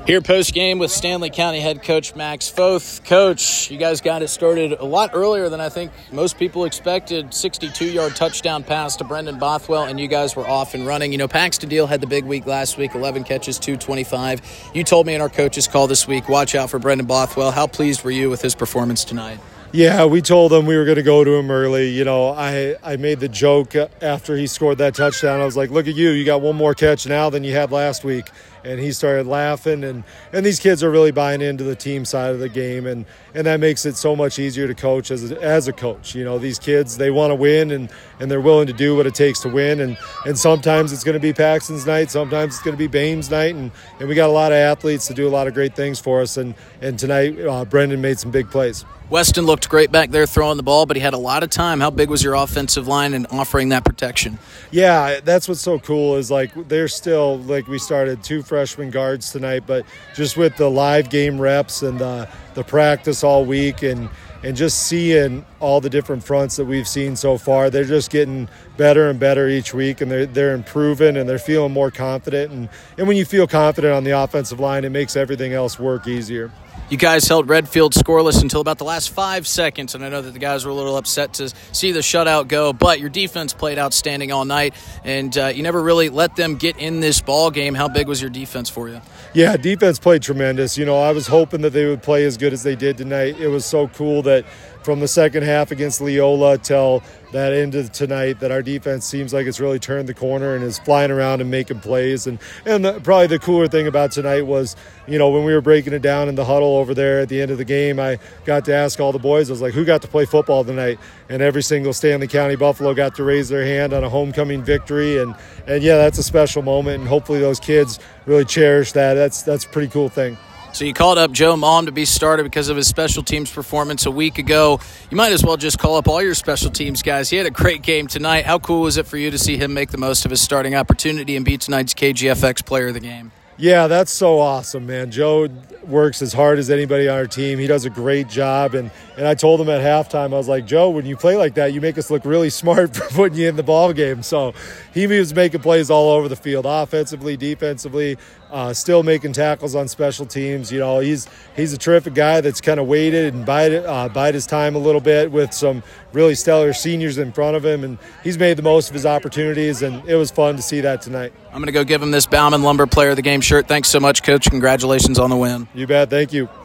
Here post-game with Stanley County head coach Max Foth. Coach, you guys got it started a lot earlier than I think most people expected. 62-yard touchdown pass to Brendan Bothwell, and you guys were off and running. You know, Paxton Deal had the big week last week, 11 catches, 225. You told me in our coaches call this week, watch out for Brendan Bothwell. How pleased were you with his performance tonight? Yeah, we told him we were going to go to him early. You know, I made the joke after he scored that touchdown. I was like, look at you. You got one more catch now than you had last week. And he started laughing. And these kids are really buying into the team side of the game. And that makes it so much easier to coach as a coach. You know, these kids, they want to win and they're willing to do what it takes to win. And sometimes it's going to be Paxton's night. Sometimes it's going to be Bame's night. And we got a lot of athletes to do a lot of great things for us. And tonight, Brendan made some big plays. Weston looked great back there throwing the ball, but he had a lot of time. How big was your offensive line in offering that protection? Yeah, that's what's so cool is, like, they're still, like, we started 2 freshman guards tonight, but just with the live game reps and the practice all week and just seeing all the different fronts that we've seen so far, they're just getting better and better each week, and they're improving and they're feeling more confident. And when you feel confident on the offensive line, it makes everything else work easier. You guys held Redfield scoreless until about the last 5 seconds, and I know that the guys were a little upset to see the shutout go, but your defense played outstanding all night, and you never really let them get in this ball game. How big was your defense for you? Yeah, defense played tremendous. You know, I was hoping that they would play as good as they did tonight. It was so cool that from the second half against Leola till that end of tonight that our defense seems like it's really turned the corner and is flying around and making plays. And probably the cooler thing about tonight was, you know, when we were breaking it down in the huddle over there at the end of the game, I got to ask all the boys, I was like, who got to play football tonight? And every single Stanley County Buffalo got to raise their hand on a homecoming victory. And yeah, that's a special moment, and hopefully those kids really cherish that. That's a pretty cool thing. So you called up Joe Malm to be starter because of his special teams performance a week ago. You might as well just call up all your special teams guys. He had a great game tonight. How cool was it for you to see him make the most of his starting opportunity and be tonight's KGFX player of the game? Yeah, that's so awesome, man. Joe works as hard as anybody on our team. He does a great job. And I told him at halftime, I was like, Joe, when you play like that, you make us look really smart for putting you in the ball game. So he was making plays all over the field, offensively, defensively, still making tackles on special teams. You know, he's a terrific guy that's kind of waited and bide his time a little bit with some really stellar seniors in front of him. And he's made the most of his opportunities, and it was fun to see that tonight. I'm going to go give him this Bauman Lumber Player of the Game shirt. Thanks so much, Coach. Congratulations on the win. You bet. Thank you.